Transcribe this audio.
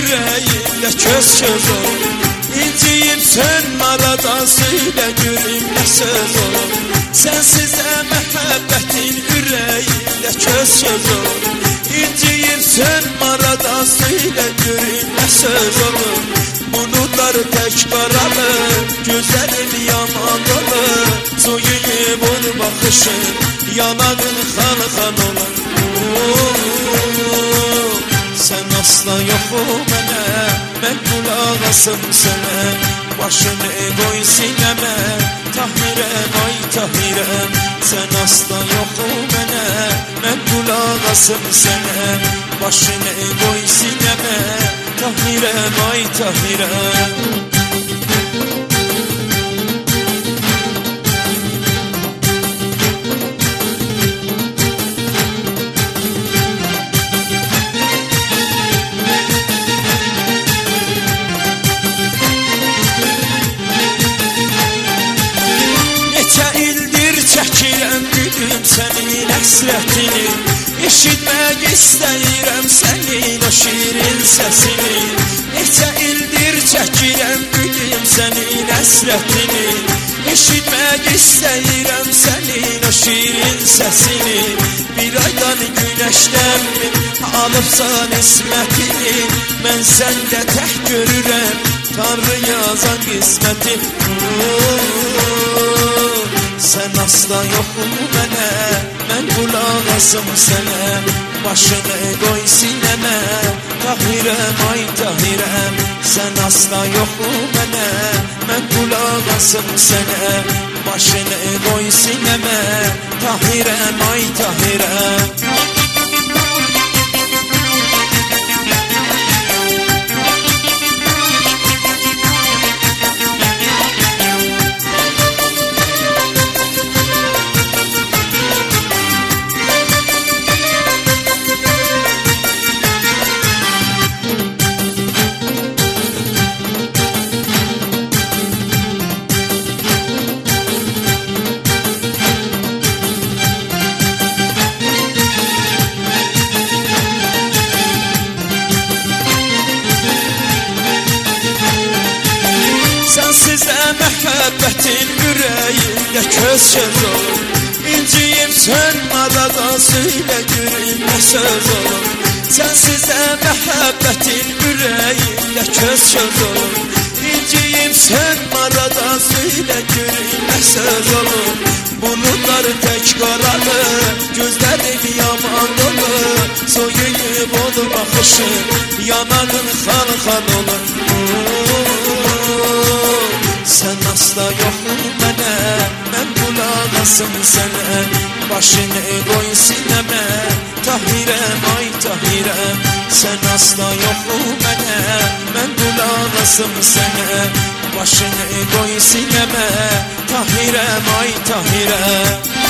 ürəyimdə köz olur. İnciyib sönmədən söylə görüm nə söz olur. Sənsiz məhəbbətin ürəyimdə köz olur. İnciyib sönmədən söylə görüm nə söz olur. Bulutlar tək qaralı, gözlərin yaman dolu. Soyuyub ol baxışın, yanağın xan olur. Sən asla yox o mənə, mən qulaq asım sənə. Başını qoy sinəmə, Tahirəm, ay Tahirəm. Sən asla yox o mənə, mən qulaq asım sənə. Başını qoy sinəmə, Tahirəm, ay Tahirəm. Çəkirəm gülüm sənin həsrətini, eşitmək istəyirəm sənin o şirin səsini. Neçə ildir çəkirəm gülüm sənin həsrətini, eşitmək istəyirəm sənin o şirin səsini. Bir aydan günəşdən alıbsan ismətini, mən səndə tək görürəm Tanrı yazan qisməti. Sən asla yox mənə, mən qulaq asım sənə. Başını qoy sinəmə, Tahirəm, ay Tahirəm. Sən asla yox mənə, mən qulaq asım sənə. Başını qoy sinəmə, Tahirəm, ay Tahirəm. Sənsiz məhəbbətin ürəyimdə köz olur. İnciyib sönmədən söylə görüm nə söz olur. Sənsiz məhəbbətin ürəyimdə köz olur. İnciyib sönmədən söylə görüm nə söz olur. Bulutlar tək qaralı, gözlərin yaman dolu. Soyuyub ol baxışın, yanağın xan olur. Sən asla yox mənə, mən qulaq asım sənə. Başını qoy sinəmə, Tahirəm, ay Tahirəm. Sən asla yox mənə, mən qulaq asım sənə. Başını qoy sinəmə, Tahirəm, ay Tahirəm.